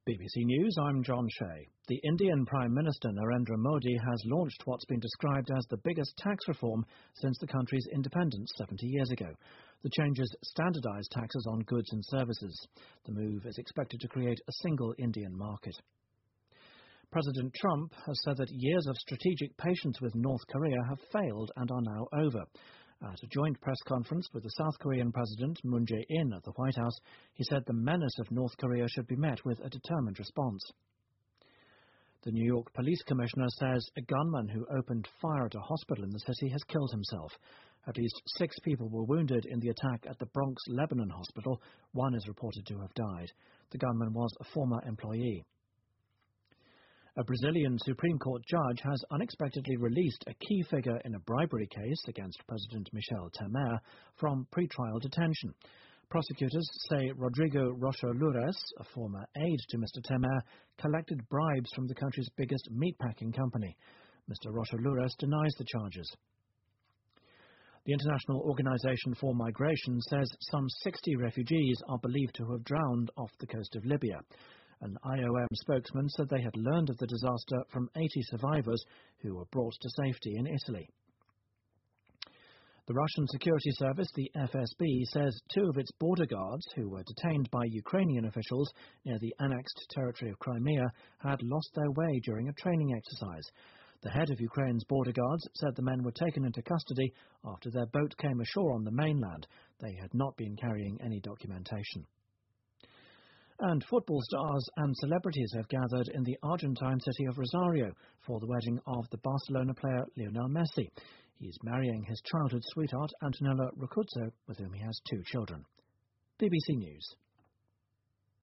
BBC News, I'm John Shea. The Indian Prime Minister Narendra Modi has launched what's been described as the biggest tax reform since the country's independence 70 years ago. The changes standardise taxes on goods and services. The move is expected to create a single Indian market. President Trump has said that years of strategic patience with North Korea have failed and are now over. At a joint press conference with the South Korean President Moon Jae-in at the White House, he said the menace of North Korea should be met with a determined response. The New York Police Commissioner says a gunman who opened fire at a hospital in the city has killed himself. At least 6 people were wounded in the attack at the Bronx Lebanon Hospital. One is reported to have died. The gunman was a former employee. A Brazilian Supreme Court judge has unexpectedly released a key figure in a bribery case against President Michel Temer from pre-trial detention. Prosecutors say Rodrigo Rocha Loures, a former aide to Mr. Temer, collected bribes from the country's biggest meatpacking company. Mr. Rocha Loures denies the charges. The International Organization for Migration says some 60 refugees are believed to have drowned off the coast of Libya. An IOM spokesman said they had learned of the disaster from 80 survivors who were brought to safety in Italy. The Russian security service, the FSB, says 2 of its border guards, who were detained by Ukrainian officials near the annexed territory of Crimea, had lost their way during a training exercise. The head of Ukraine's border guards said the men were taken into custody after their boat came ashore on the mainland. They had not been carrying any documentation. And football stars and celebrities have gathered in the Argentine city of Rosario for the wedding of the Barcelona player Lionel Messi. He's marrying his childhood sweetheart Antonella Rocuzzo, with whom he has 2 children. BBC News.